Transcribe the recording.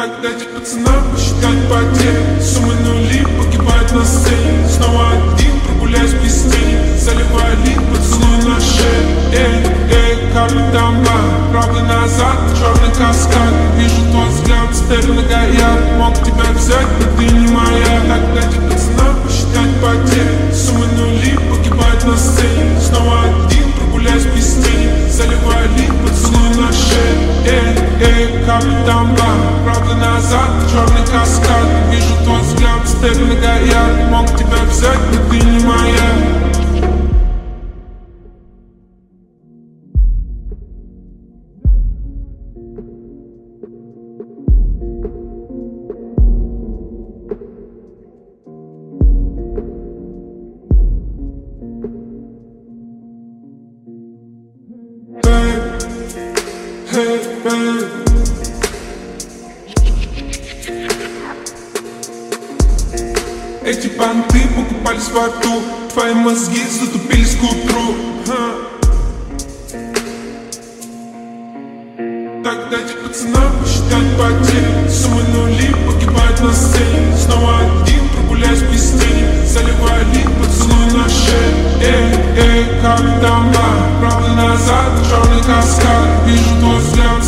Так дайте пацанам посчитать потери. Суммы нули погибают на сцене. Снова один, прогуляюсь без тени. Заливаю лик, поцелуй на шее. Капитан Блан, правда назад, черный каскад. Вижу твой взгляд, степь многояд. Мог тебя взять, но ты не моя. Так дайте пацанам посчитать потери. Суммы нули погибают на сцене. Снова один, прогуляюсь без тени. Заливаю лик, поцелуй на шее. Капитан Блан, правда назад, черный каскад. Вижу твой взгляд, степь многояд. Мог тебя взять, но ты не моя. Эти понты покупались во рту, твои мозги затупились к утру. Так дайте пацанам посчитать потери. Суммы нули погибают на сцене. Снова один, прогуляюсь без тени. Заливаю лик, поцелуй на шее. Капитан Блан, правда назад, черный каскад. Вижу твой взгляд,